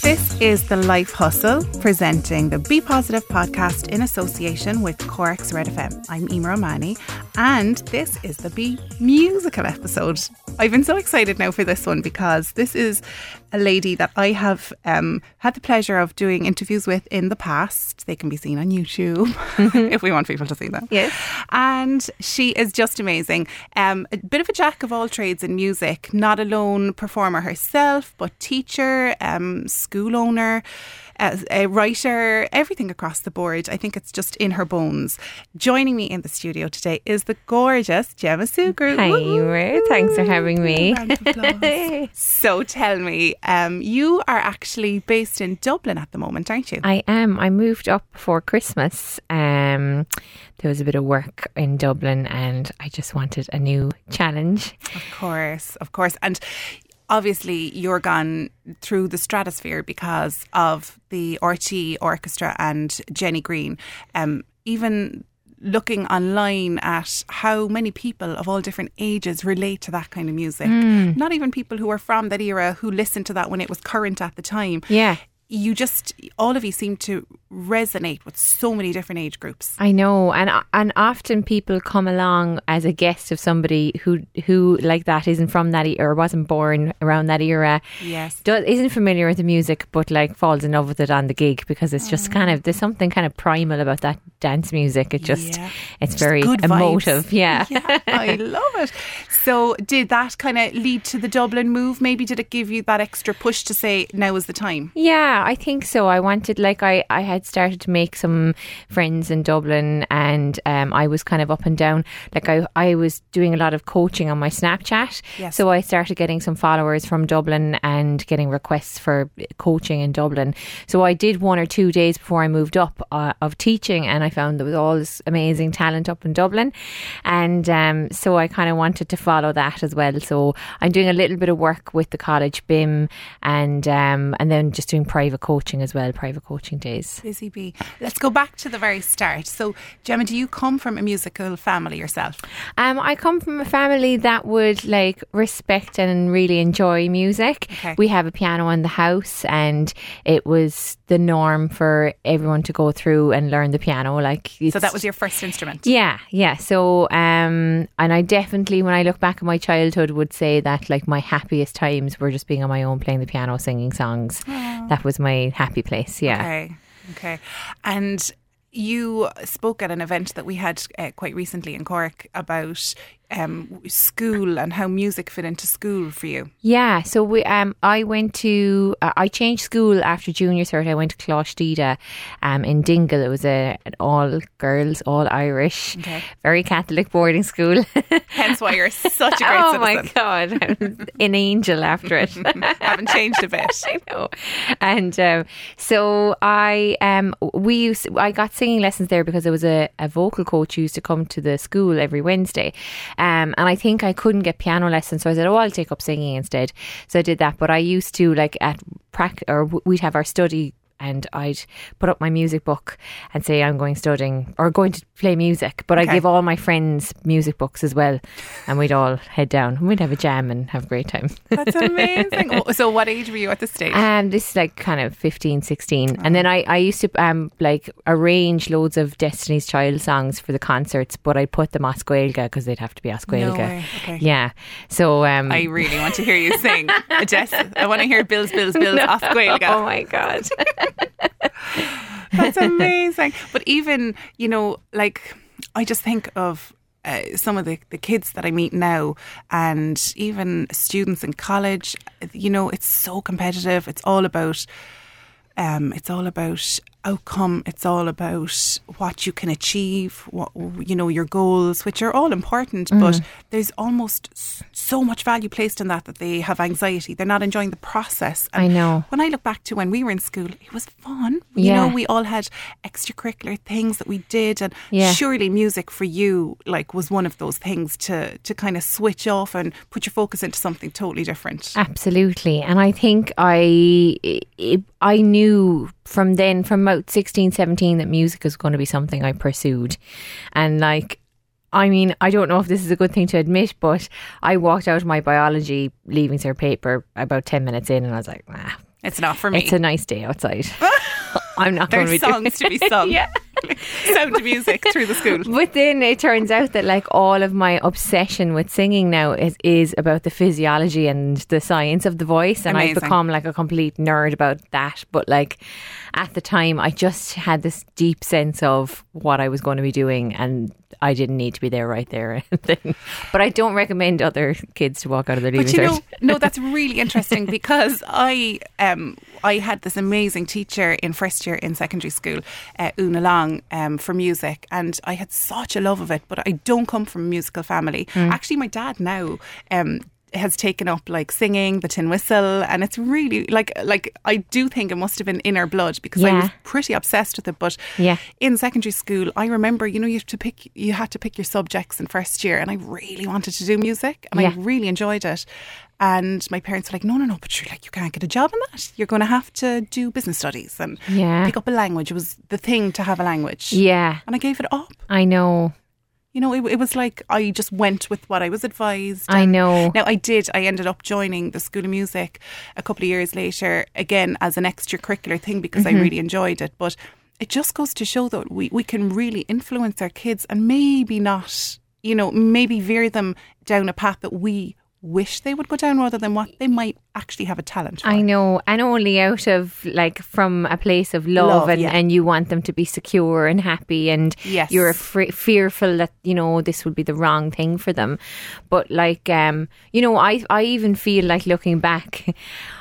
This is The Life Hustle, presenting the Be Positive podcast in association with Cork's Red FM. I'm Emer O'Mahony, and this is the Be Musical episode. I've been so excited now for this one because this is a lady that I have had the pleasure of doing interviews with in the past. They can be seen on YouTube if we want people to see them. Yes. And she is just amazing. A bit of a jack of all trades in music, not a lone performer herself, but teacher, school owner, a writer, everything across the board. I think it's just in her bones. Joining me in the studio today is the gorgeous Gemma Sugrue. Hi, Emer. Thanks for having me. So tell me, you are actually based in Dublin at the moment, aren't you? I am. I moved up before Christmas. There was a bit of work in Dublin and I just wanted a new challenge. Of course. And obviously, you're gone through the stratosphere because of the RTÉ Orchestra and Jenny Green. Even looking online at how many people of all different ages relate to that kind of music. Not even people who are from that era who listened to that when it was current at the time. Yeah. All of you seem to resonate with so many different age groups. I know, and often people come along as a guest of somebody who like that isn't from that era or wasn't born around that era. Yes, isn't familiar with the music, but like falls in love with it on the gig because it's just kind of, there's something kind of primal about that dance music. It's just very emotive. Vibes. Yeah, I love it. So, did that kind of lead to the Dublin move? Maybe did it give you that extra push to say now is the time? Yeah, I think so. I wanted, I had started to make some friends in Dublin and I was kind of up and down. I was doing a lot of coaching on my Snapchat. Yes. So I started getting some followers from Dublin and getting requests for coaching in Dublin. So I did 1 or 2 days before I moved up of teaching, and I found there was all this amazing talent up in Dublin. And so I kind of wanted to follow that as well. So I'm doing a little bit of work with the college BIM and then just doing private coaching as well, private coaching days. Busy bee. Let's go back to the very start. So, Gemma, do you come from a musical family yourself? I come from a family that would respect and really enjoy music. Okay. We have a piano in the house, and it was the norm for everyone to go through and learn the piano. So that was your first instrument? Yeah. So, and I definitely, when I look back at my childhood, would say that my happiest times were just being on my own, playing the piano, singing songs. Aww. That was my happy place. Yeah. Okay. And you spoke at an event that we had quite recently in Cork about school and how music fit into school for you. Yeah, so I went to I changed school after junior cert. I went to Cláistida in Dingle. It was an all girls, all Irish, very Catholic boarding school. Hence why you're such a great citizen. Oh my God, I'm an angel after it. Haven't changed a bit. I know. And so I got singing lessons there because there was a vocal coach who used to come to the school every Wednesday. And I think I couldn't get piano lessons, so I said, I'll take up singing instead. So I did that. But I used to we'd have our study, and I'd put up my music book and say I'm going studying or going to play music. But I'd give all my friends music books as well, and we'd all head down and we'd have a jam and have a great time. That's amazing. So what age were you at this stage? This is kind of 15, 16. And then I used to arrange loads of Destiny's Child songs for the concerts, but I'd put them as Gaeilge because they'd have to be as Gaeilge. No way. Okay. Yeah. So I really want to hear you sing. I want to hear Bills off Gaeilge. Oh my God. That's amazing. But even, I just think of some of the kids that I meet now, and even students in college, it's so competitive. It's all about outcome. It's all about what you can achieve, your goals, which are all important, but there's almost so much value placed in that they have anxiety. They're not enjoying the process. And I know. When I look back to when we were in school, it was fun. We all had extracurricular things that we did, and surely music for you was one of those things to kind of switch off and put your focus into something totally different. Absolutely. And I think I knew from about 16, 17 that music is going to be something I pursued. And I don't know if this is a good thing to admit, but I walked out of my biology leaving cert paper about 10 minutes in and I was like, It's not for me. It's a nice day outside. I'm not going to be There's songs to be sung. Yeah. Sound of music through the school. But then it turns out that like all of my obsession with singing now is about the physiology and the science of the voice, and Amazing. I've become like a complete nerd about that. But like at the time I just had this deep sense of what I was going to be doing, and I didn't need to be there right there. But I don't recommend other kids to walk out of their leaving cert. No, that's really interesting because I had this amazing teacher in first year in secondary school, Una Long, for music, and I had such a love of it, but I don't come from a musical family. Actually, my dad now has taken up like singing, the tin whistle, and it's really like I do think it must have been in our blood because I was pretty obsessed with it. But in secondary school, I remember, you had to pick your subjects in first year, and I really wanted to do music, and I really enjoyed it. And my parents were like, no, but you're like, you can't get a job in that. You're going to have to do business studies and pick up a language. It was the thing to have a language. Yeah. And I gave it up. I know. You know, it was like I just went with what I was advised. I know. Now, I ended up joining the School of Music a couple of years later, again, as an extracurricular thing because I really enjoyed it. But it just goes to show that we can really influence our kids and maybe not, maybe veer them down a path that we wish they would go down rather than what they might actually have a talent for. I know, and only out of like from a place of love and you want them to be secure and happy, and you're fearful that this will be the wrong thing for them. But like I even feel like looking back,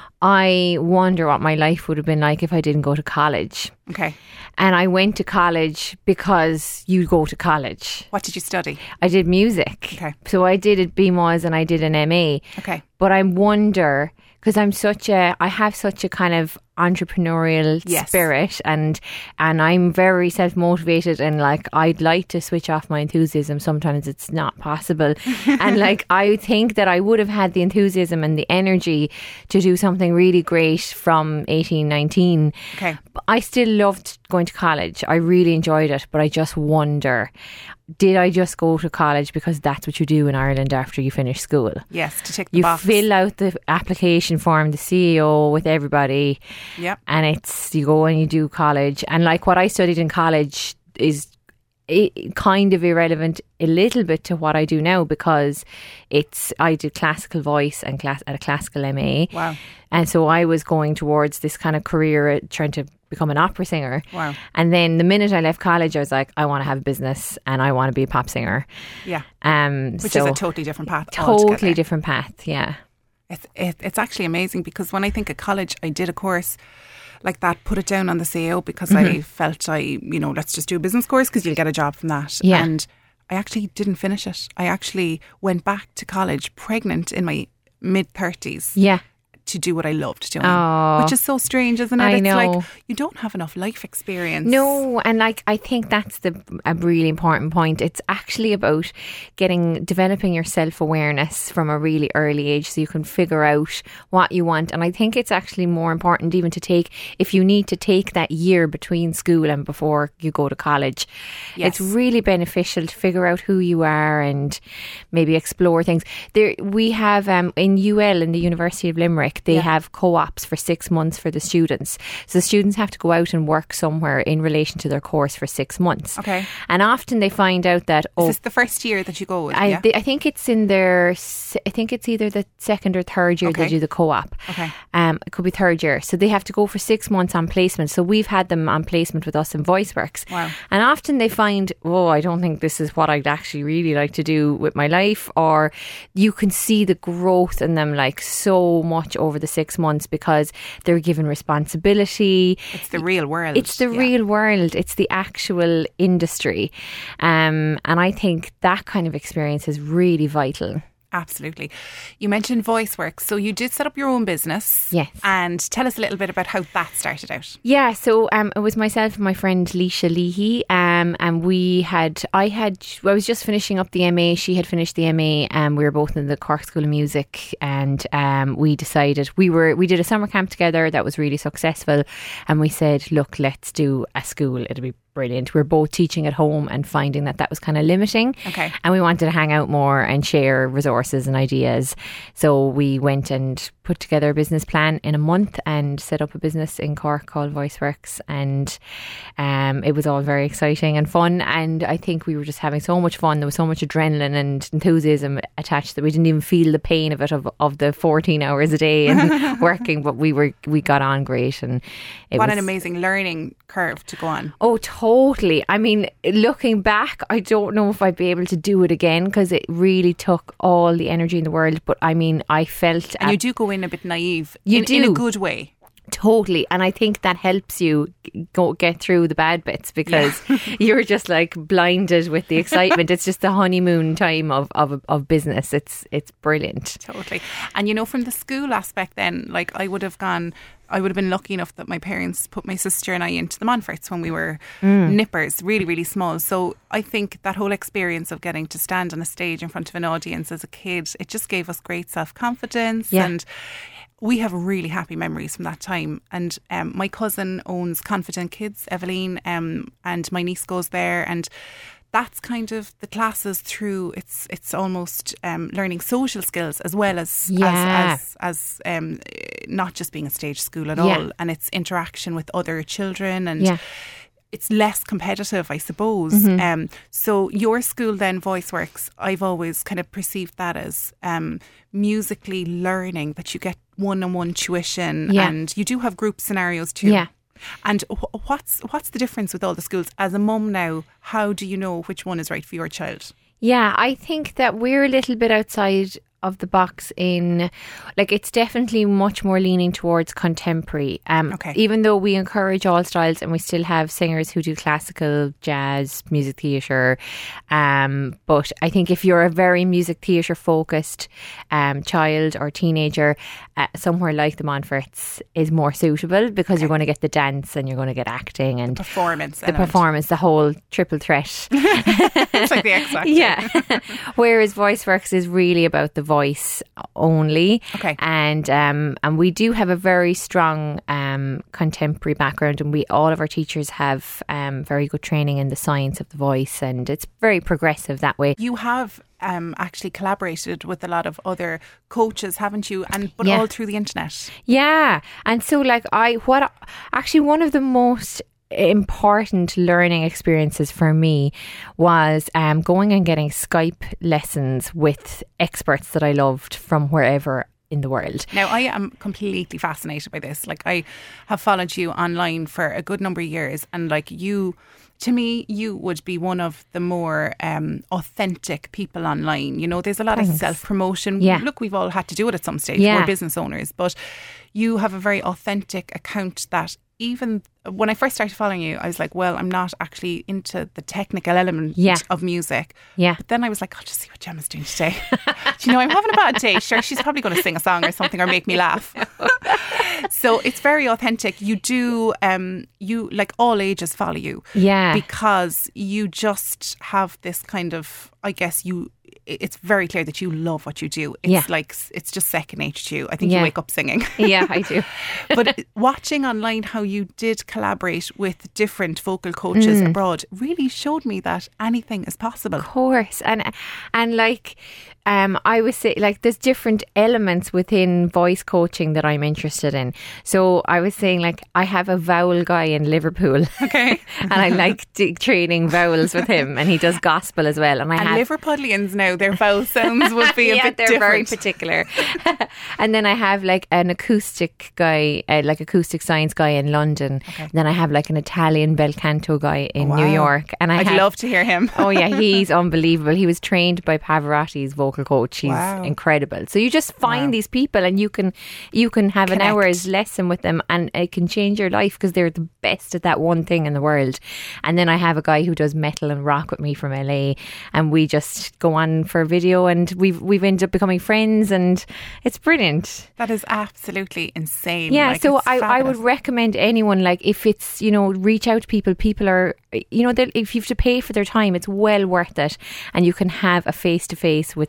I wonder what my life would have been like if I didn't go to college. Okay. And I went to college because you go to college. What did you study? I did music. Okay. So I did a BMOS and I did an MA. Okay. But I wonder, because I have such a kind of entrepreneurial spirit, and I'm very self-motivated, and like I'd like to switch off my enthusiasm. Sometimes it's not possible. And like I think that I would have had the enthusiasm and the energy to do something really great from 18, 19. Okay. But I still loved going to college. I really enjoyed it, but I just wonder, did I just go to college because that's what you do in Ireland after you finish school? Yes, to tick the box. You fill out the application form, the CEO with everybody. Yep. And it's, you go and you do college. And like what I studied in college is kind of irrelevant a little bit to what I do now, because I did classical voice and at a classical MA. Wow. And so I was going towards this kind of career trying to become an opera singer. Wow. And then the minute I left college, I was like, I want to have a business and I want to be a pop singer. Yeah. Which so is a totally different path. Totally different path, yeah. It's actually amazing, because when I think of college, I did a course like that, put it down on the CAO because I felt let's just do a business course because you'll get a job from that. Yeah. And I actually didn't finish it. I actually went back to college pregnant in my mid-30s. Yeah. To do what I loved doing, which is so strange, isn't it? I know. It's like you don't have enough life experience. No, and like I think that's a really important point. It's actually about developing your self-awareness from a really early age, so you can figure out what you want. And I think it's actually more important even to take, if you need to take that year between school and before you go to college. Yes. It's really beneficial to figure out who you are and maybe explore things. We have in UL, in the University of Limerick, they have co-ops for 6 months for the students. So the students have to go out and work somewhere in relation to their course for 6 months. Okay. And often they find out that... Is this the first year that you go with? I think it's I think it's either the second or third year they do the co-op. Okay. It could be third year. So they have to go for 6 months on placement. So we've had them on placement with us in VoiceWorks. Wow. And often they find, I don't think this is what I'd actually really like to do with my life. Or you can see the growth in them like so much over the 6 months, because they're given responsibility. It's the real world. It's the real world. It's the actual industry. And I think that kind of experience is really vital. Absolutely. You mentioned VoiceWorks. So you did set up your own business. Yes. And tell us a little bit about how that started out. Yeah. So it was myself and my friend Leisha Leahy. And I was just finishing up the MA. She had finished the MA, and we were both in the Cork School of Music. And we decided we did a summer camp together that was really successful. And we said, look, let's do a school. It'll be brilliant. We were both teaching at home and finding that was kind of limiting. Okay. And we wanted to hang out more and share resources and ideas. So we went and put together a business plan in a month and set up a business in Cork called VoiceWorks. And it was all very exciting and fun. And I think we were just having so much fun. There was so much adrenaline and enthusiasm attached that we didn't even feel the pain of it, of the 14 hours a day and working. But we got on great. And what an amazing learning curve to go on. Oh, totally. I mean, looking back, I don't know if I'd be able to do it again because it really took all the energy in the world. But I mean, I felt... And you do go in a bit naive. You do. In a good way. Totally. And I think that helps you get through the bad bits because you're just like blinded with the excitement. It's just the honeymoon time of business. It's brilliant. Totally. And you know, from the school aspect then, like I would have been lucky enough that my parents put my sister and I into the Monforts when we were nippers, really, really small. So I think that whole experience of getting to stand on a stage in front of an audience as a kid, it just gave us great self-confidence. And we have really happy memories from that time. And my cousin owns Confident Kids, Eveline, and my niece goes there. And that's kind of the classes through. It's almost learning social skills as well as not just being a stage school at all. And it's interaction with other children and it's less competitive, I suppose. So your school then, VoiceWorks, I've always kind of perceived that as musically learning, that you get one-on-one tuition and you do have group scenarios too. Yeah. And what's the difference with all the schools? As a mum now, how do you know which one is right for your child? Yeah, I think that we're a little bit outside of the box in, like, it's definitely much more leaning towards contemporary. Even though we encourage all styles and we still have singers who do classical, jazz, music theatre. But I think if you're a very music theatre focused child or teenager, somewhere like the Monforts is more suitable because you're going to get the dance and you're going to get acting and the performance, the whole triple threat. It's like the X Factor. Yeah. Whereas VoiceWorks is really about the voice only. And we do have a very strong contemporary background, and all of our teachers have very good training in the science of the voice, and it's very progressive that way. You have actually collaborated with a lot of other coaches, haven't you? But all through the internet. Yeah. And so like one of the most important learning experiences for me was going and getting Skype lessons with experts that I loved from wherever in the world. Now, I am completely fascinated by this. Like, I have followed you online for a good number of years, and like to me, you would be one of the more authentic people online. You know, there's a lot of self-promotion. Look, we've all had to do it at some stage. We're business owners, but you have a very authentic account that even when I first started following you, I was like, well, I'm not actually into the technical element of music. But then I was like, I'll just see what Gemma's doing today. Do you know, I'm having a bad day. Sure, she's probably going to sing a song or something or make me laugh. So it's very authentic. You do, you like all ages follow you. Because you just have this kind of, I guess it's very clear that you love what you do. It's like, it's just second nature to you. I think you wake up singing. Yeah, I do. But watching online how you did collaborate with different vocal coaches abroad really showed me that anything is possible. Of course. And like, I would say, like, there's different elements within voice coaching that I'm interested in. So I was saying, like, I have a vowel guy in Liverpool. Okay. And I like training vowels with him, and he does gospel as well. And Liverpudlians now, their vowel sounds would be a bit they're different. Very particular. And then I have like an acoustic guy, like acoustic science guy in London. Then I have like an Italian bel canto guy in New York. And I'd love to hear him. Oh yeah, he's unbelievable. He was trained by Pavarotti's vocal coach. He's incredible. So you just find these people, and you can have an hour's lesson with them, and it can change your life because they're the best at that one thing in the world. And then I have a guy who does metal and rock with me from LA, and we just go on for a video, and we've ended up becoming friends, and it's brilliant. That is absolutely insane. Yeah, like, so I would recommend anyone, like, if it's, you know, reach out to people. People are, you know, if you have to pay for their time, it's well worth it, and you can have a face-to-face with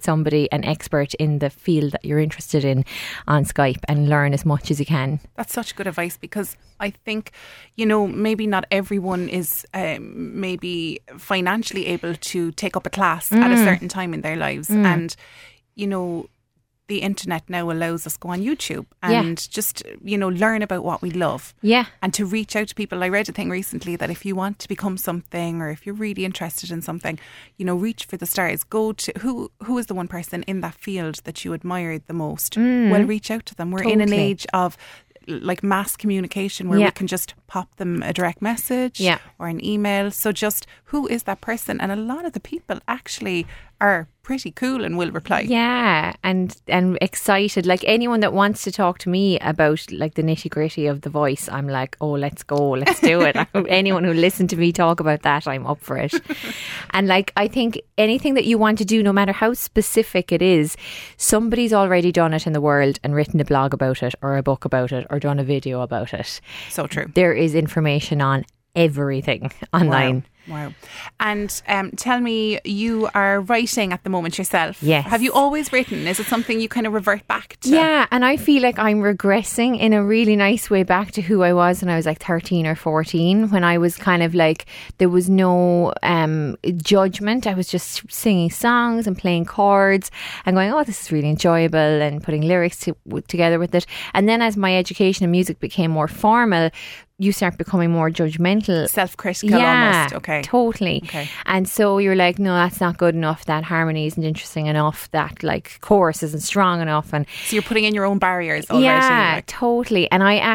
somebody, an expert in the field that you're interested in, on Skype and learn as much as you can. That's such good advice, because I think, you know, maybe not everyone is maybe financially able to take up a class at a certain time in their lives. And, you know, the internet now allows us to go on YouTube and just, you know, learn about what we love. Yeah. And to reach out to people. I read a thing recently that if you want to become something, or if you're really interested in something, you know, reach for the stars. Go to who is the one person in that field that you admired the most. Well, reach out to them. We're in an age of like mass communication where we can just pop them a direct message or an email. So just who is that person? And a lot of the people actually are pretty cool and will reply. Yeah, and excited. Like anyone that wants to talk to me about like the nitty gritty of the voice, I'm like, oh, let's go, let's do it. Anyone who listened to me talk about that, I'm up for it. And like, I think anything that you want to do, no matter how specific it is, somebody's already done it in the world and written a blog about it, or a book about it, or done a video about it. So true. There is information on everything online. Wow. And tell me, you are writing at the moment yourself. Yes. Have you always written? Is it something you kind of revert back to? Yeah, and I feel like I'm regressing in a really nice way back to who I was when I was like 13 or 14, when I was kind of like, there was no judgment. I was just singing songs and playing chords and going, oh, this is really enjoyable, and putting lyrics together with it. And then as my education in music became more formal, you start becoming more judgmental. Self-critical almost. Okay. Totally. Okay. And so you're like, no, that's not good enough. That harmony isn't interesting enough. That like chorus isn't strong enough. And so you're putting in your own barriers already. Yeah, like. Totally. And I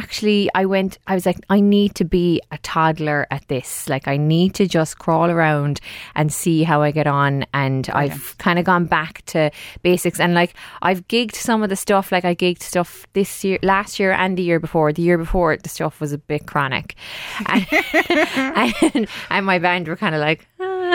was like, I need to be a toddler at this. Like I need to just crawl around and see how I get on. And I've kind of gone back to basics. And like I've gigged some of the stuff. Like I gigged stuff this year, last year and the year before. The year before, the stuff was a bit chronic. And my band were kind of like,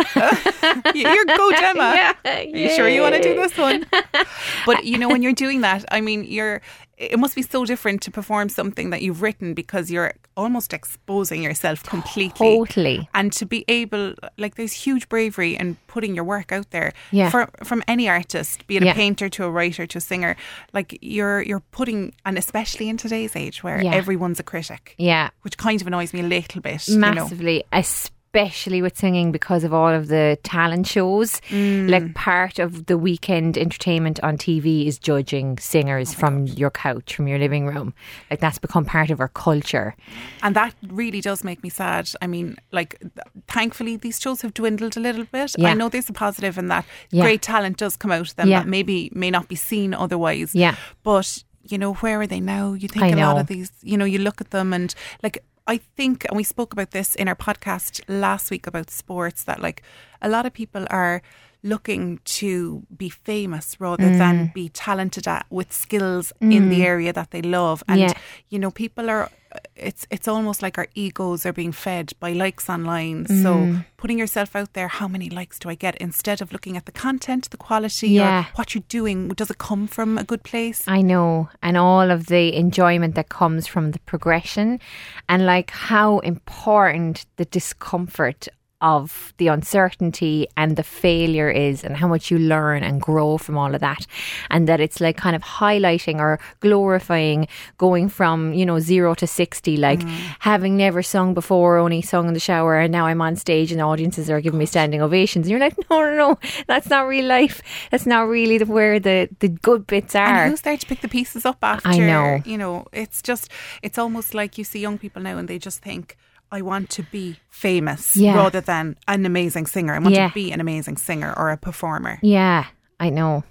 you're go Gemma. Are you sure you want to do this one? But you know, when you're doing that, I mean, it must be so different to perform something that you've written, because you're almost exposing yourself completely. Totally. And to be able, like, there's huge bravery in putting your work out there. Yeah. From any artist, be it a painter to a writer to a singer, like you're putting, and especially in today's age where everyone's a critic. Yeah. Which kind of annoys me a little bit. Massively. You know? Especially with singing, because of all of the talent shows. Like part of the weekend entertainment on TV is judging singers from your couch, from your living room. Like that's become part of our culture. And that really does make me sad. I mean, like, thankfully these shows have dwindled a little bit. I know there's a positive in that. Great talent does come out of them that maybe may not be seen otherwise. Yeah. But, you know, where are they now? You think a lot of these, you know, you look at them and like, I think, and we spoke about this in our podcast last week about sports, that like a lot of people are looking to be famous rather than be talented at with skills in the area that they love. And you know, people are, it's almost like our egos are being fed by likes online. So putting yourself out there, how many likes do I get, instead of looking at the content, the quality, or what you're doing, does it come from a good place? I know. And all of the enjoyment that comes from the progression, and like how important the discomfort of the uncertainty and the failure is, and how much you learn and grow from all of that. And that it's like kind of highlighting or glorifying going from, you know, 0 to 60, like having never sung before, only sung in the shower, and now I'm on stage and audiences are giving me standing ovations. And you're like, no, that's not real life. That's not really where the good bits are. And who's there to pick the pieces up after? I know. You know, it's almost like you see young people now and they just think, I want to be famous rather than an amazing singer. I want to be an amazing singer or a performer. Yeah, I know.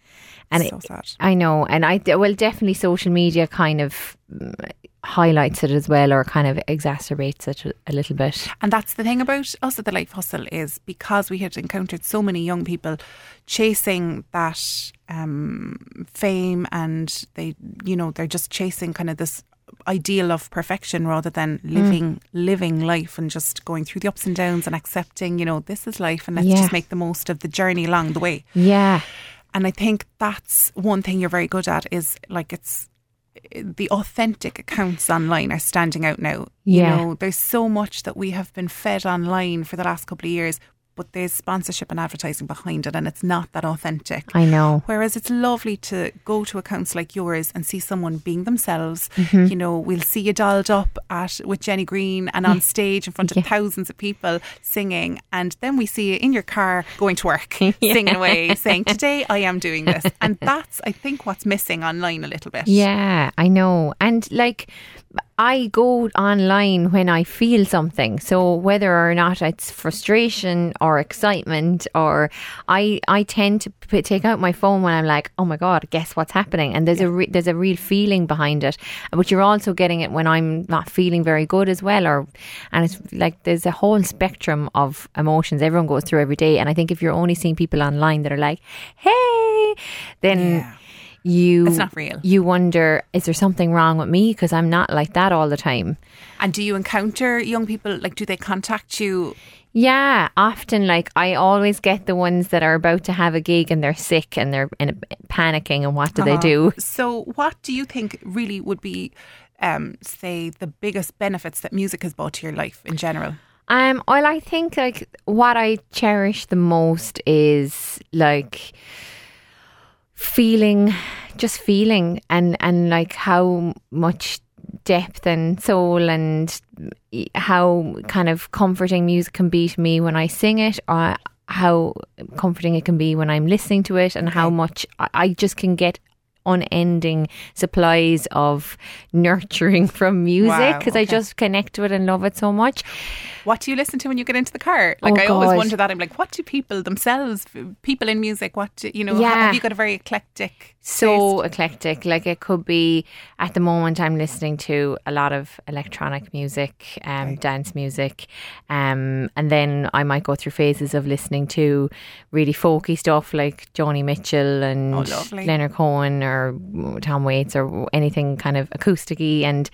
And so sad. I know. And definitely social media kind of highlights it as well, or kind of exacerbates it a little bit. And that's the thing about us at The Life Hustle, is because we had encountered so many young people chasing that fame, and they're just chasing kind of this ideal of perfection rather than living life and just going through the ups and downs and accepting, you know, this is life and let's just make the most of the journey along the way. Yeah. And I think that's one thing you're very good at, is like, it's the authentic accounts online are standing out now. Yeah. You know, there's so much that we have been fed online for the last couple of years, but there's sponsorship and advertising behind it, and it's not that authentic. I know. Whereas it's lovely to go to accounts like yours and see someone being themselves. Mm-hmm. You know, we'll see you dolled up with Jenny Green and on stage in front of thousands of people singing, and then we see you in your car going to work, singing away, saying, today I am doing this. And that's, I think, what's missing online a little bit. Yeah, I know. And like, I go online when I feel something. So whether or not it's frustration or excitement, or I tend to take out my phone when I'm like, oh my God, guess what's happening? And there's there's a real feeling behind it. But you're also getting it when I'm not feeling very good as well. And it's like there's a whole spectrum of emotions everyone goes through every day. And I think if you're only seeing people online that are like, hey, then... it's not real. You wonder, is there something wrong with me? Because I'm not like that all the time. And do you encounter young people, like, do they contact you? Yeah, often. Like, I always get the ones that are about to have a gig and they're sick and they're panicking, and what do they do? So what do you think really would be, say, the biggest benefits that music has brought to your life in general? Well, I think like what I cherish the most is like feeling and like how much depth and soul and how kind of comforting music can be to me when I sing it, or how comforting it can be when I'm listening to it, and how much I just can get unending supplies of nurturing from music because I just connect to it and love it so much. What do you listen to when you get into the car? Like, I always wonder that. I'm like, what do people themselves, people in music, what do, have you got a very eclectic taste? Eclectic. Like, it could be, at the moment I'm listening to a lot of electronic music, dance music, and then I might go through phases of listening to really folky stuff like Joni Mitchell and Leonard Cohen or Tom Waits or anything kind of acousticy. And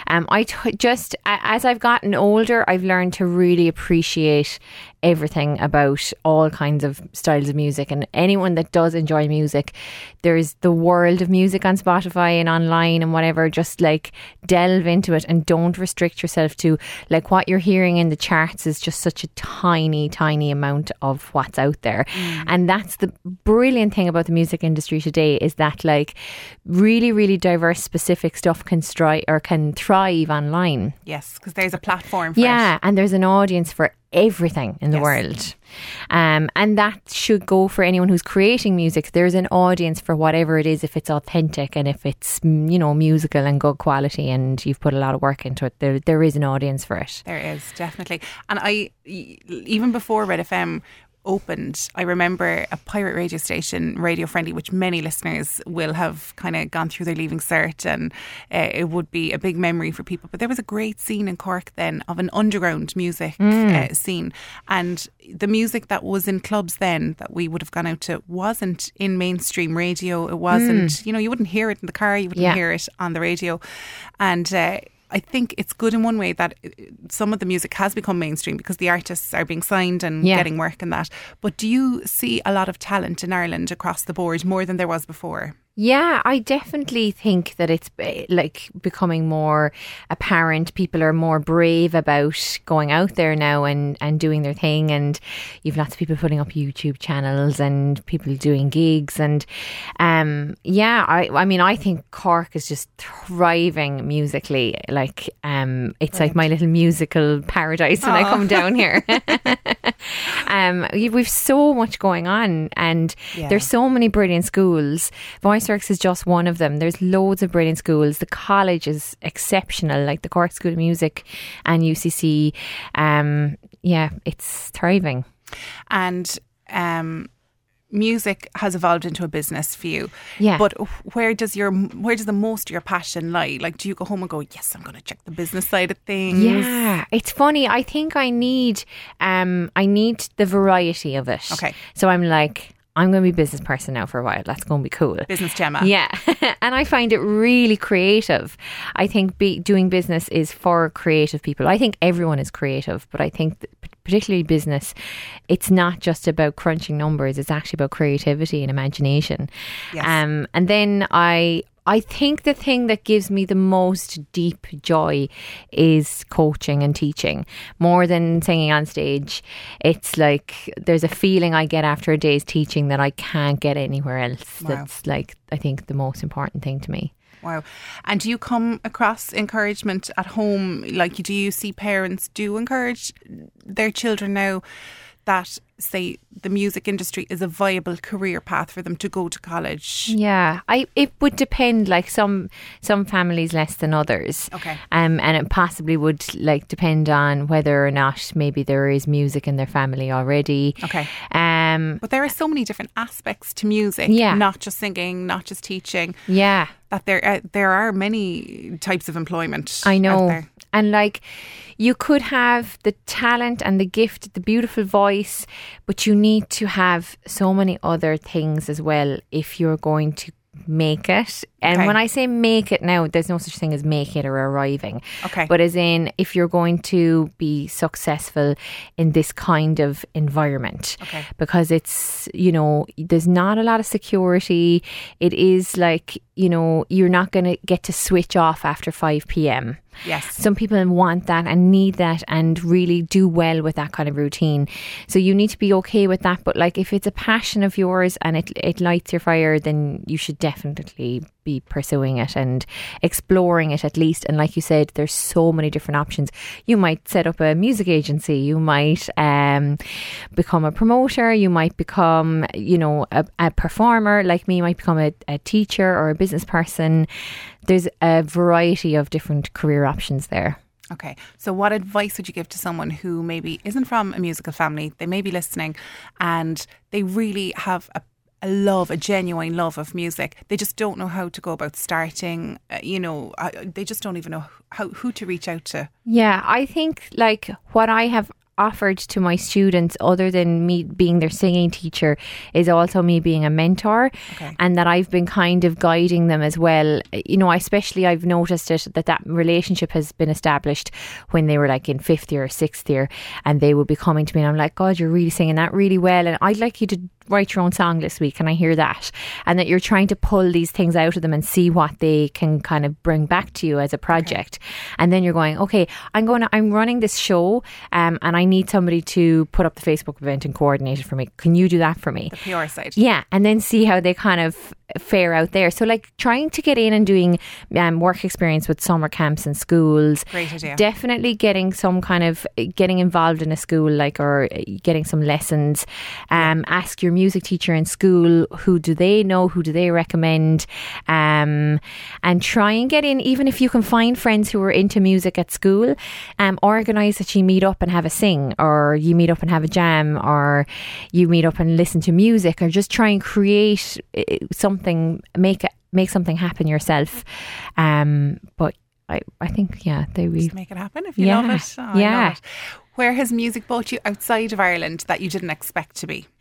just as I've gotten older, I've learned to really appreciate everything about all kinds of styles of music. And anyone that does enjoy music, there's the world of music on Spotify and online and whatever. Just like delve into it and don't restrict yourself to like what you're hearing in the charts is just such a tiny amount of what's out there. And that's the brilliant thing about the music industry today, is that like really diverse specific stuff can thrive online. Yes, because there's a platform for it. And there's an audience for everything in the world, and that should go for anyone who's creating music. There's an audience for whatever it is, if it's authentic and if it's musical and good quality and you've put a lot of work into it. There is an audience for it. There is, definitely. And I, even before Red FM opened, I remember a pirate radio station, Radio Friendly, which many listeners will have kind of gone through their leaving cert, and it would be a big memory for people. But there was a great scene in Cork then of an underground music scene, and the music that was in clubs then that we would have gone out to wasn't in mainstream radio. It wasn't, you wouldn't hear it in the car, you wouldn't hear it on the radio. And I think it's good in one way that some of the music has become mainstream because the artists are being signed and getting work and that. But do you see a lot of talent in Ireland across the board, more than there was before? Yeah, I definitely think that it's like becoming more apparent. People are more brave about going out there now and doing their thing. And you've lots of people putting up YouTube channels and people doing gigs. And I mean, I think Cork is just thriving musically. Like, it's like my little musical paradise when I come down here. We've so much going on, and there's so many brilliant schools. VoiceWorks is just one of them. There's loads of brilliant schools. The college is exceptional, like the Cork School of Music and UCC. It's thriving. And music has evolved into a business for you. Yeah. But where does the most of your passion lie? Like, do you go home and go, yes, I'm going to check the business side of things? Yeah, it's funny. I think I need the variety of it. Okay. So I'm like, I'm going to be a business person now for a while. That's going to be cool. Business Gemma. Yeah. And I find it really creative. I think doing business is for creative people. I think everyone is creative, but I think particularly business, it's not just about crunching numbers. It's actually about creativity and imagination. Yes. And then I I think the thing that gives me the most deep joy is coaching and teaching more than singing on stage. It's like there's a feeling I get after a day's teaching that I can't get anywhere else. Wow. That's like, I think, the most important thing to me. Wow. And do you come across encouragement at home? Like, do you see parents do encourage their children now that, say, the music industry is a viable career path for them to go to college? Yeah, it would depend. Like some families less than others. Okay. And it possibly would like depend on whether or not maybe there is music in their family already. Okay. But there are so many different aspects to music. Yeah. Not just singing, not just teaching. Yeah. That there are many types of employment. I know. Out there. And like, you could have the talent and the gift, the beautiful voice, but you need to have so many other things as well if you're going to make it. And Okay. when I say make it now, there's no such thing as make it or arriving. Okay. But as in, if you're going to be successful in this kind of environment. Okay. Because it's, you know, there's not a lot of security. It is like, you know, you're not going to get to switch off after 5 p.m. Yes. Some people want that and need that and really do well with that kind of routine. So you need to be okay with that. But like, if it's a passion of yours and it lights your fire, then you should definitely be pursuing it and exploring it at least. And like you said, there's so many different options. You might set up a music agency. You might become a promoter. You might become, you know, a performer. Like me, you might become a teacher or a business person. There's a variety of different career options there. Okay. So what advice would you give to someone who maybe isn't from a musical family? They may be listening and they really have a genuine love of music. They just don't know how to go about starting, they just don't even know who to reach out to. Yeah, I think like what I have offered to my students, other than me being their singing teacher, is also me being a mentor. Okay. And that I've been kind of guiding them as well. You know, especially I've noticed it that relationship has been established when they were like in 5th year or 6th year, and they would be coming to me and I'm like, God, you're really singing that really well, and I'd like you to write your own song this week. Can I hear that? And that you're trying to pull these things out of them and see what they can kind of bring back to you as a project. Okay. And then you're going, okay, I'm running this show, and I need somebody to put up the Facebook event and coordinate it for me. Can you do that for me? The PR side. Yeah. And then see how they kind of fare out there. So like trying to get in and doing work experience with summer camps and schools. Great idea. Definitely getting involved in a school, like, or getting some lessons. Ask your music teacher in school, who do they know, who do they recommend, and try and get in, even if you can find friends who are into music at school. Organise that you meet up and have a sing, or you meet up and have a jam, or you meet up and listen to music, or just try and create something, make something happen yourself. But I think, yeah, they really just make it happen if you love it. Oh, yeah. I love it. Where has music brought you outside of Ireland that you didn't expect to be?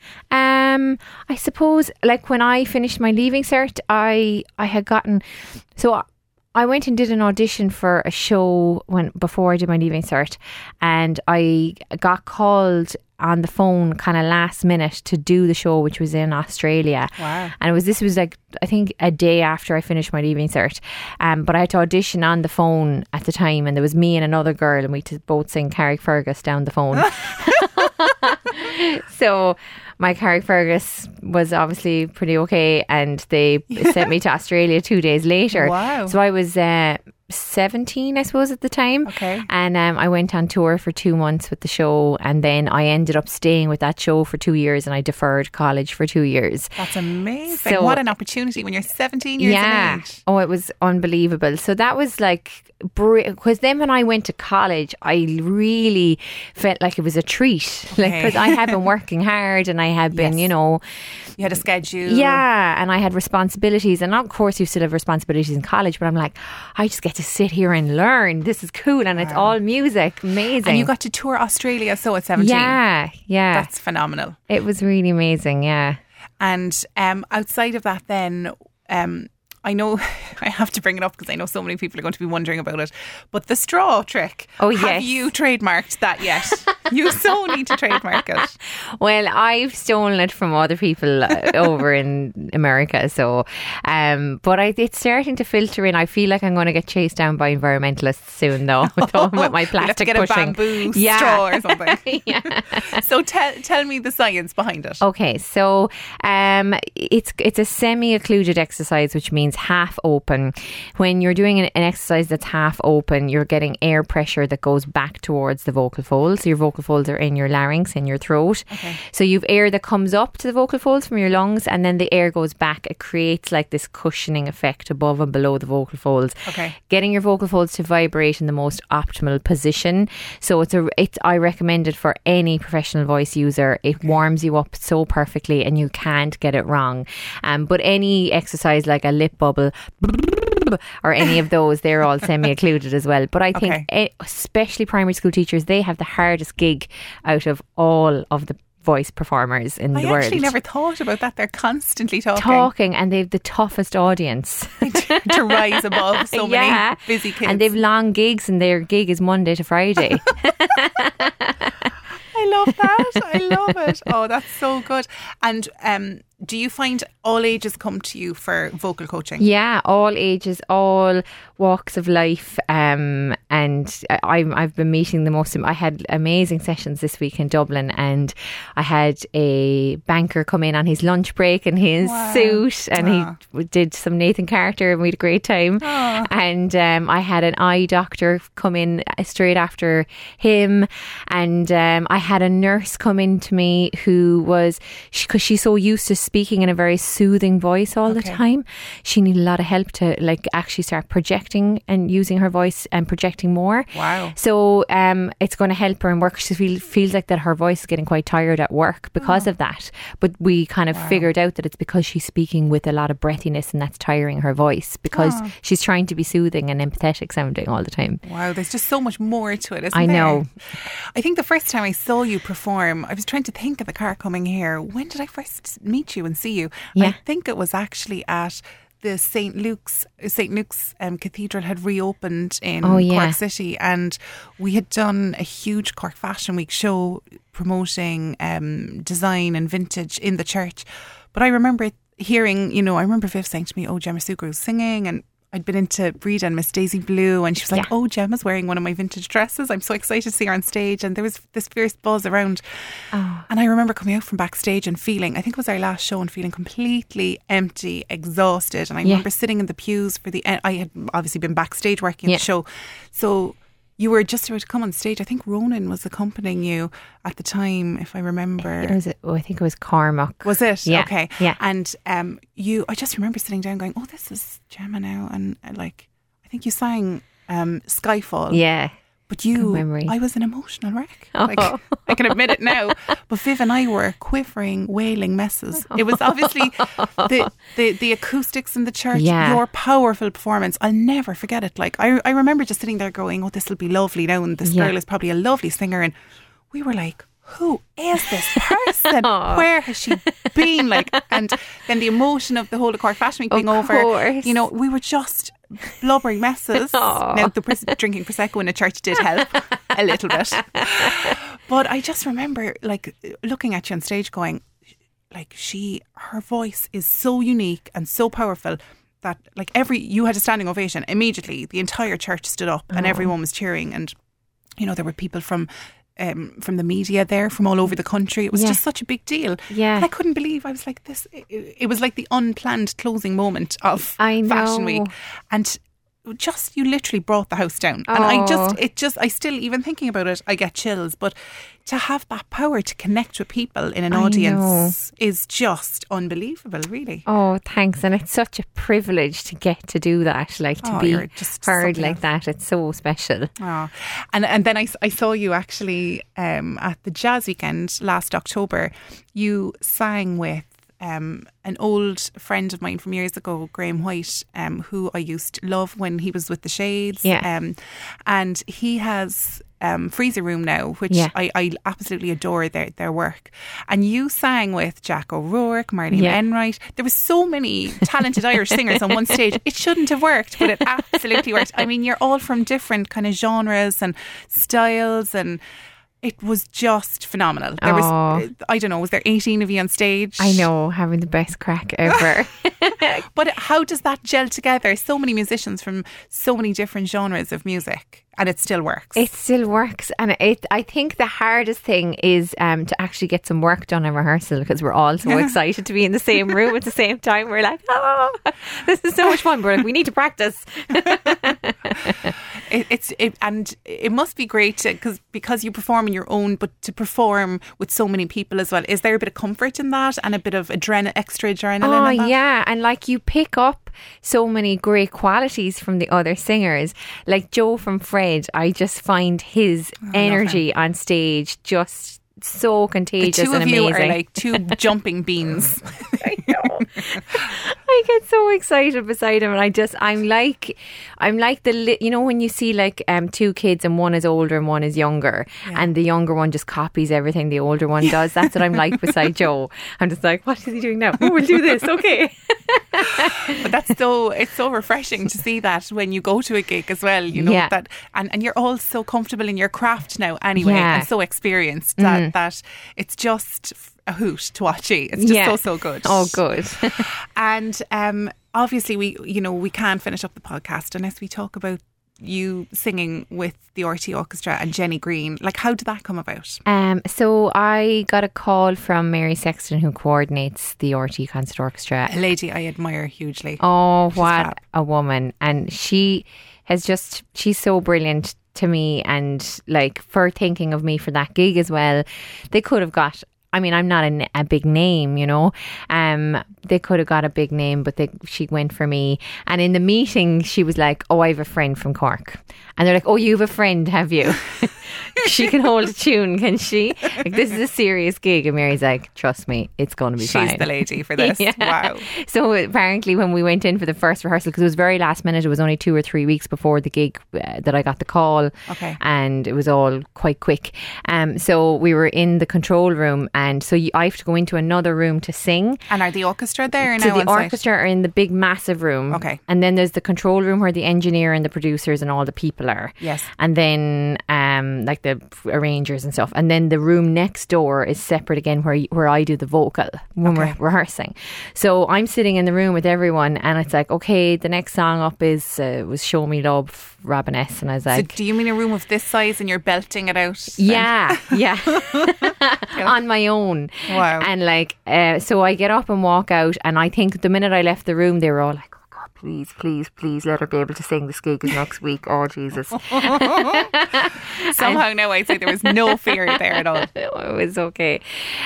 I suppose, like when I finished my Leaving Cert, I had gotten, so I went and did an audition for a show before I did my Leaving Cert, and I got called on the phone kind of last minute to do the show, which was in Australia. Wow. And this was like, I think a day after I finished my Leaving Cert. But I had to audition on the phone at the time, and there was me and another girl, and we both sing Carrickfergus down the phone. So my Carrickfergus was obviously pretty okay, and they sent me to Australia 2 days later. Wow. So I was 17, I suppose, at the time. Okay. And I went on tour for 2 months with the show, and then I ended up staying with that show for 2 years, and I deferred college for 2 years. That's amazing. So, what an opportunity when you're 17 years of age. Oh, it was unbelievable. So that was like, because then when I went to college, I really felt like it was a treat. Okay. Like, because I had been working hard, and I had been, Yes. you know. You had a schedule. Yeah, and I had responsibilities, and of course you still have responsibilities in college, but I'm like, I just get to sit here and learn. This is cool, and it's all music. Amazing. And you got to tour Australia, so at 17. Yeah. That's phenomenal. It was really amazing, yeah. And outside of that then, I know I have to bring it up because I know so many people are going to be wondering about it, but the straw trick. Oh, Have yes. you trademarked that yet? You so need to trademark it. Well, I've stolen it from other people over in America. So, but it's starting to filter in. I feel like I'm going to get chased down by environmentalists soon, though, with my plastic You'll have to get pushing. a bamboo straw or something. Yeah. So tell me the science behind it. Okay, so it's a semi-occluded exercise, which means half open. When you're doing an exercise that's half open, you're getting air pressure that goes back towards the vocal folds. So your vocal folds are in your larynx, in your throat. Okay. So you've air that comes up to the vocal folds from your lungs, and then the air goes back. It creates like this cushioning effect above and below the vocal folds. Okay. Getting your vocal folds to vibrate in the most optimal position. So I recommend it for any professional voice user. It warms you up so perfectly, and you can't get it wrong. But any exercise like a lip bubble or any of those, they're all semi-occluded as well. But I think especially primary school teachers, they have the hardest gig out of all of the voice performers in the world. I actually never thought about that. They're constantly talking. And they've the toughest audience to rise above so many busy kids. And they've long gigs, and their gig is Monday to Friday. I love that. I love it. Oh, that's so good. And do you find all ages come to you for vocal coaching? Yeah, all ages, all walks of life. And I've been meeting the most. I had amazing sessions this week in Dublin, and I had a banker come in on his lunch break in his suit, and he did some Nathan Carter, and we had a great time. And I had an eye doctor come in straight after him, and I had a nurse come in to me who was, because she's so used to speaking in a very soothing voice all the time, she needed a lot of help to like actually start projecting and using her voice and projecting more. Wow. So it's going to help her in work. She feels like that her voice is getting quite tired at work because of that. But we kind of figured out that it's because she's speaking with a lot of breathiness, and that's tiring her voice because she's trying to be soothing and empathetic sounding all the time. Wow, there's just so much more to it, isn't there? I know. I think the first time I saw you perform, I was trying to think of the car coming here. When did I first meet you and see you? Yeah. I think it was actually at the St. Luke's Cathedral had reopened in Cork City, and we had done a huge Cork Fashion Week show promoting design and vintage in the church. But I remember hearing, I remember Viv saying to me, "Oh, Gemma Sucre was singing," and I'd been into Breda and Miss Daisy Blue, and she was like, "Oh, Gemma's wearing one of my vintage dresses. I'm so excited to see her on stage." And there was this fierce buzz around. And I remember coming out from backstage and feeling, I think it was our last show, and feeling completely empty, exhausted. And I remember sitting in the pews for I had obviously been backstage working at the show. So you were just about to come on stage. I think Ronan was accompanying you at the time, if I remember. I think it was Cormac. Was it? Yeah. Okay. Yeah. And I just remember sitting down going, "Oh, this is Gemma now." And I think you sang Skyfall. Yeah. But I was an emotional wreck. I can admit it now. But Viv and I were quivering, wailing messes. It was obviously the acoustics in the church, your powerful performance. I'll never forget it. I remember just sitting there going, "Oh, this will be lovely now. And this girl is probably a lovely singer." And we were like, "Who is this person? Where has she been?" And then the emotion of the whole of Cork Fashion Week being over. We were just blubbering messes. Now, the drinking Prosecco in a church did help a little bit. But I just remember looking at you on stage going, her voice is so unique and so powerful that you had a standing ovation immediately. The entire church stood up and everyone was cheering, and there were people from the media there from all over the country. It was just such a big deal. Yeah. And I couldn't believe, I was like, this, it was like the unplanned closing moment of Fashion Week. And you literally brought the house down. And I still, even thinking about it, I get chills. But to have that power to connect with people in an audience is just unbelievable, really. Oh, thanks. And it's such a privilege to get to do that, to be heard like that. It's so special. Oh. And then I saw you actually at the Jazz Weekend last October. You sang with an old friend of mine from years ago, Graham White, who I used to love when he was with the Shades. Yeah. And he has Freezer Room now, which I absolutely adore their work. And you sang with Jack O'Rourke, Marlene Enright. There were so many talented Irish singers on one stage. It shouldn't have worked, but it absolutely worked. I mean, you're all from different kind of genres and styles, and It was just phenomenal. There was, I don't know, was there 18 of you on stage? I know, having the best crack ever. But how does that gel together? So many musicians from so many different genres of music, and it still works. It still works. And I think the hardest thing is to actually get some work done in rehearsal, because we're all so excited to be in the same room at the same time. We're like, oh, this is so much fun. We're like, we need to practice. And it must be great because you perform on your own, but to perform with so many people as well. Is there a bit of comfort in that and a bit of extra adrenaline? Oh in that? Yeah, and like you pick up so many great qualities from the other singers. Like Joe from Fred, I just find his energy on stage just so contagious and amazing. The two of you are like two jumping beans. I know. I get so excited beside him, and I'm like the when you see like two kids and one is older and one is younger, and the younger one just copies everything the older one does. That's what I'm like beside Joe. I'm just like, what is he doing now? Oh, we'll do this, okay. But it's so refreshing to see that when you go to a gig as well, that, and you're all so comfortable in your craft now anyway, and so experienced that it's just a hoot to watch you. It's just so good. Oh, good. And obviously we can't finish up the podcast unless we talk about you singing with the RT Orchestra and Jenny Green. Like, how did that come about? So I got a call from Mary Sexton, who coordinates the RT Concert Orchestra. A lady I admire hugely. Oh, what a woman. And she's so brilliant to me, and like for thinking of me for that gig as well. They could have got, I mean, I'm not a big name, they could have got a big name, but she went for me. And in the meeting, she was like, oh, I have a friend from Cork. And they're like, oh, you have a friend, have you? She can hold a tune, can she? Like, this is a serious gig. And Mary's like, trust me, it's going to be fine. She's the lady for this. Wow. So apparently when we went in for the first rehearsal, because it was very last minute, it was only 2 or 3 weeks before the gig that I got the call. Okay. And it was all quite quick. So we were in the control room, and so I have to go into another room to sing. And are the orchestra there now? So the orchestra are in the big massive room. Okay. And then there's the control room where the engineer and the producers and all the people are. Yes. And then like the arrangers and stuff. And then the room next door is separate again, where I do the vocal when we're rehearsing. So I'm sitting in the room with everyone, and it's like, okay, the next song up was Show Me Love, Robin S. And I was like, so do you mean a room of this size and you're belting it out? Yeah. On my own. Wow. And like, so I get up and walk out, and I think the minute I left the room, they were all like, oh God, please let her be able to sing. This gig is next week. Oh Jesus. Somehow now I'd say there was no fear there at all. It was okay.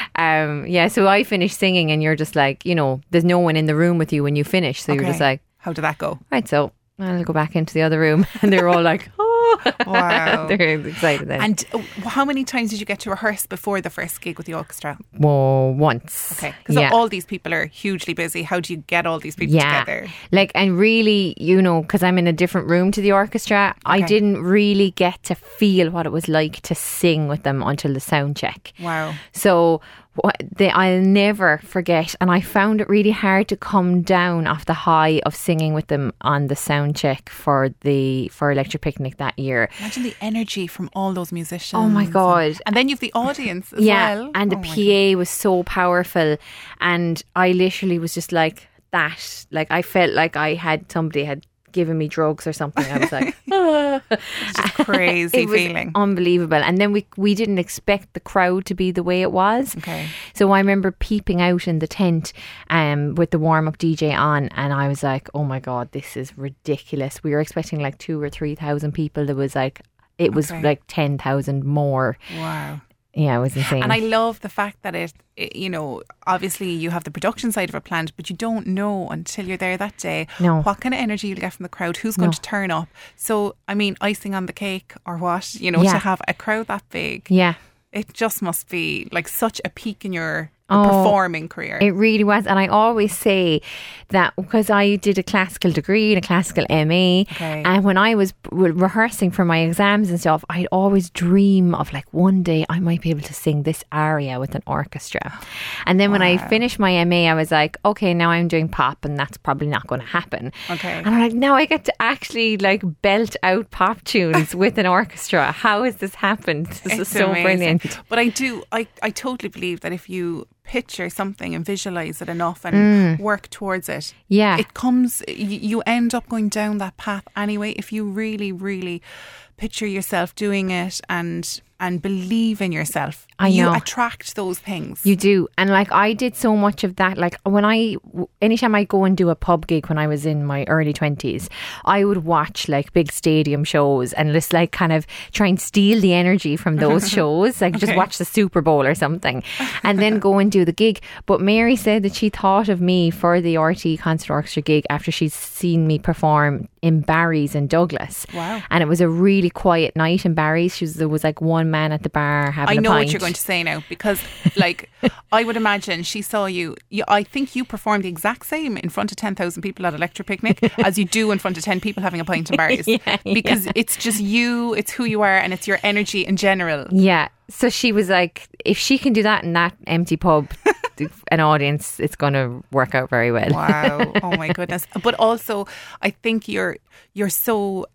So I finished singing, and you're just like, there's no one in the room with you when you finish, so you're just like, how did that go? Right, so I'll go back into the other room. And they were all like, oh. Wow. They're excited then. And how many times did you get to rehearse before the first gig with the orchestra? Well, once. Okay. Because all these people are hugely busy. How do you get all these people together? Like, and really, because I'm in a different room to the orchestra, I didn't really get to feel what it was like to sing with them until the sound check. Wow. So I'll never forget, and I found it really hard to come down off the high of singing with them on the sound check for Electric Picnic that year. Imagine the energy from all those musicians. Oh my God. And then you've the audience as well. And the PA was so powerful, and I literally was just like that. Like, I felt like somebody had given me drugs or something. I was like, it's just crazy feeling. Unbelievable. And then we didn't expect the crowd to be the way it was. Okay. So I remember peeping out in the tent with the warm-up DJ on, and I was like, oh my God, this is ridiculous. We were expecting like 2,000 or 3,000 people. It was like 10,000 more. Wow. Yeah, it was insane. And I love the fact that it obviously you have the production side of it planned, but you don't know until you're there that day what kind of energy you'll get from the crowd, who's going to turn up. So, I mean, icing on the cake or what, to have a crowd that big. Yeah. It just must be like such a peak in your performing career. It really was. And I always say that because I did a classical degree and a classical MA, and when I was rehearsing for my exams and stuff, I'd always dream of like one day I might be able to sing this aria with an orchestra. And then when I finished my MA, I was like, okay, now I'm doing pop and that's probably not going to happen. And I'm like, now I get to actually like belt out pop tunes with an orchestra. How has this happened? This is so amazing. Brilliant. But I totally believe that if you picture something and visualize it enough and work towards it, it comes, you end up going down that path anyway. If you really, really picture yourself doing it and believe in yourself, you attract those things. You do. And like I did so much of that. Like anytime I go and do a pub gig when I was in my early 20s, I would watch like big stadium shows and just like kind of try and steal the energy from those shows. Like just watch the Super Bowl or something and then go and do the gig. But Mary said that she thought of me for the RTE Concert Orchestra gig after she'd seen me perform in Barry's in Douglas. Wow. And it was a really quiet night in Barry's. There was like one man at the bar having a pint. I know what you're going to say now, because like I would imagine she saw you. I think you performed the exact same in front of 10,000 people at Electric Picnic as you do in front of 10 people having a pint in Barry's. Because it's just you, it's who you are, and it's your energy in general. Yeah. So she was like, if she can do that in that empty pub, an audience, it's going to work out very well. Wow. Oh my goodness. But also, I think you're so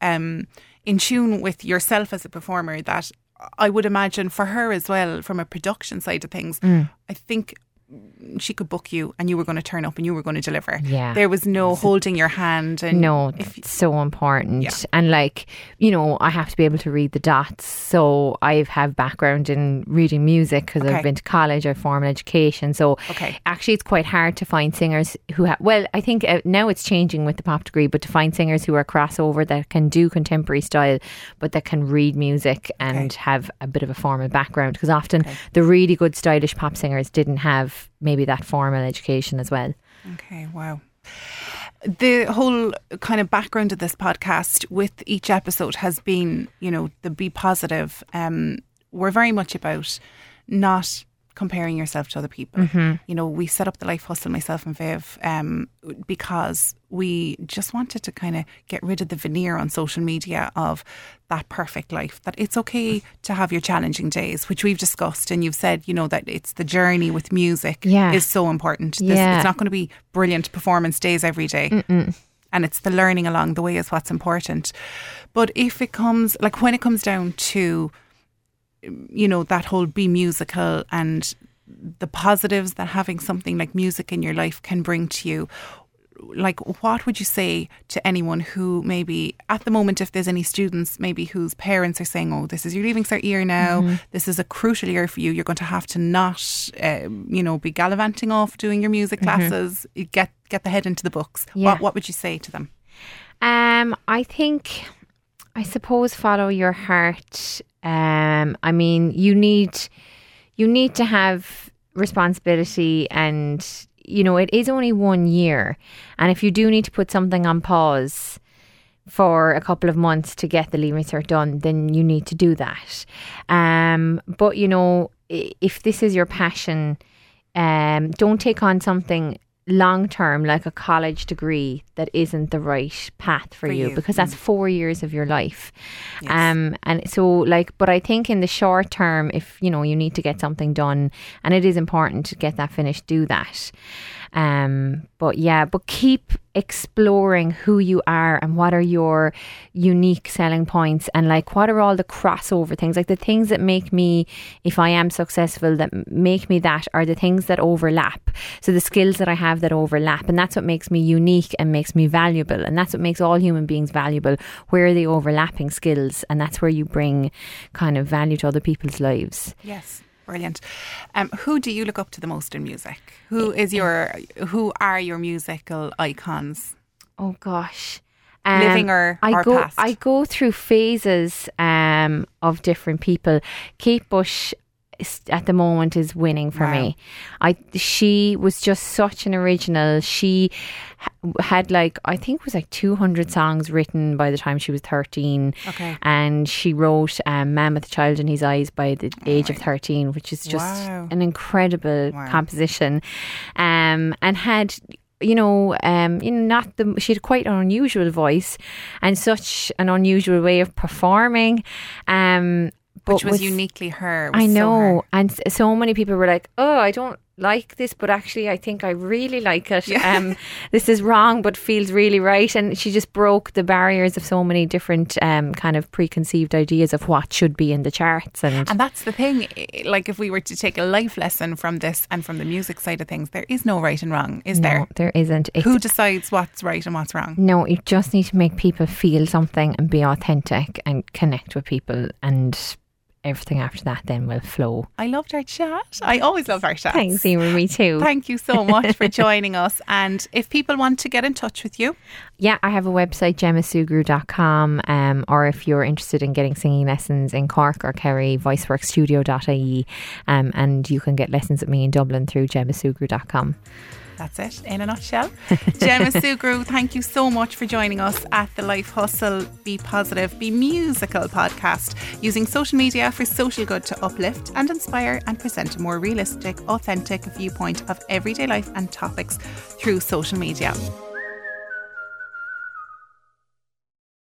in tune with yourself as a performer that I would imagine for her as well, from a production side of things, I think she could book you and you were going to turn up and you were going to deliver. Yeah. There was no holding your hand. And no, it's so important. Yeah. And like, you know, I have to be able to read the dots. So I have background in reading music because I've been to college, I've formal education. So actually it's quite hard to find singers who have, well, I think now it's changing with the pop degree, but to find singers who are crossover that can do contemporary style, but that can read music and have a bit of a formal background. Because often the really good stylish pop singers didn't have maybe that formal education as well. Okay, wow. The whole kind of background of this podcast with each episode has been, you know, the be positive. We're very much about not comparing yourself to other people. You know, we set up the Life Hustle, myself and Viv, because we just wanted to kind of get rid of the veneer on social media of that perfect life, that it's okay to have your challenging days, which we've discussed, and you've said, you know, that it's the journey with music is so important. It's not going to be brilliant performance days every day. And it's the learning along the way is what's important. But if it comes, like when it comes down to, you know, that whole be musical and the positives that having something like music in your life can bring to you, like what would you say to anyone who maybe at the moment, if there's any students maybe whose parents are saying, oh, this is your leaving cert year now, this is a crucial year for you, you're going to have to not you know, be gallivanting off doing your music classes, get the head into the books. What would you say to them? I suppose follow your heart. I mean, you need to have responsibility, and you know, it is only 1 year, and if you do need to put something on pause for a couple of months to get the leaving cert done, then you need to do that. But you know, if this is your passion, don't take on something long term like a college degree that isn't the right path for you, because that's 4 years of your life. And so like, but I think in the short term, if you know you need to get something done and it is important to get that finished, do that. But keep exploring who you are and what are your unique selling points, and like what are all the crossover things, like the things that make me, if I am successful, that make me that, are the things that overlap. So the skills that I have that overlap, and that's what makes me unique and makes me valuable, and that's what makes all human beings valuable. Where are the overlapping skills? And that's where you bring kind of value to other people's lives. Yes. Brilliant. Who do you look up to the most in music? Who are your musical icons? Oh gosh. Living or past? I go through phases of different people. Kate Bush at the moment is winning for me. She was just such an original. She had I think it was 200 songs written by the time she was 13. And she wrote Man with a Child in His Eyes by the age of 13, which is just an incredible composition. And had she had quite an unusual voice and such an unusual way of performing, which was uniquely her. I know, and so many people were like, "Oh, I don't like this, but actually I think I really like it. This is wrong but feels really right." And she just broke the barriers of so many different kind of preconceived ideas of what should be in the charts. And that's the thing, if we were to take a life lesson from this and from the music side of things, there is no right and wrong, is there? No, there isn't. Who decides what's right and what's wrong? No, you just need to make people feel something and be authentic and connect with people, and everything after that then will flow. I loved our chat. I always love our chat. Thanks, Emer, me too. Thank you so much for joining us. And if people want to get in touch with you, I have a website, gemmasugru.com, or if you're interested in getting singing lessons in Cork or Kerry, voiceworkstudio.ie, and you can get lessons with me in Dublin through gemmasugru.com. That's it, in a nutshell. Gemma Sugru, thank you so much for joining us at the Life Hustle Be Positive, Be Musical podcast, using social media for social good to uplift and inspire and present a more realistic, authentic viewpoint of everyday life and topics through social media.